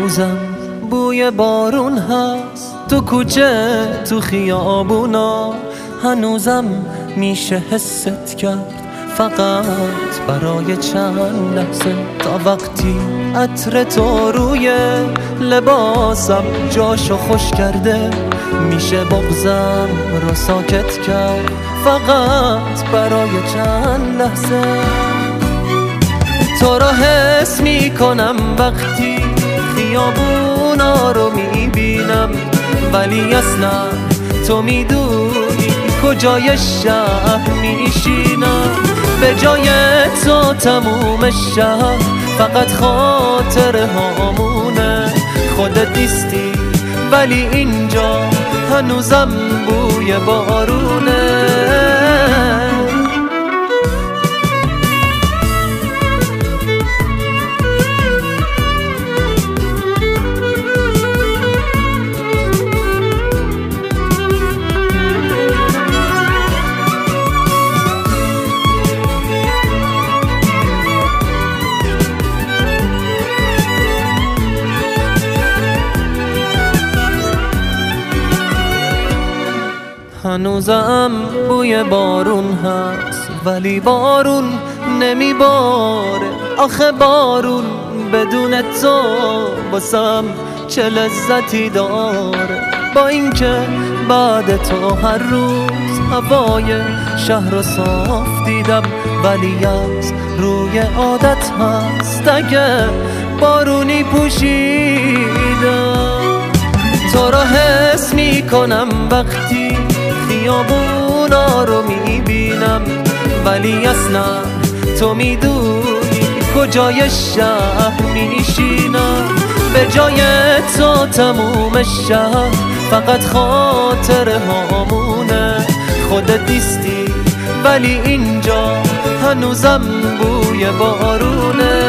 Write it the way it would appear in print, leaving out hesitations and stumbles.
هنوزم بوی بارون هست تو کوچه تو خیابونا، هنوزم میشه حست کرد فقط برای چند لحظه، تا وقتی عطر تو روی لباسم جاشو خوش کرده میشه بغضم رو ساکت کرد فقط برای چند لحظه. تو را حس میکنم وقتی خیابونا رو میبینم، ولی اصلا تو میدونی کجای شهر میشینم. به جای تو تموم شهر فقط خاطره هامونه، خودت نیستی ولی اینجا هنوزم بوی بارونه. هنوزم بوی بارون هست ولی بارون نمیباره، آخه بارون بدون تو واسم چه لذتی داره. با اینکه بعد تو هر روز هوای شهر رو صاف دیدم، ولی از روی عادت هست اگه بارونی پوشیدم. تو را حس میکنم وقتی خیابونا رو میبینم، ولی اصلا تو میدونی کجای شهر میشینم. به جای تو تموم شهر فقط خاطره هامونه، خودت نیستی ولی اینجا هنوزم بوی بارونه.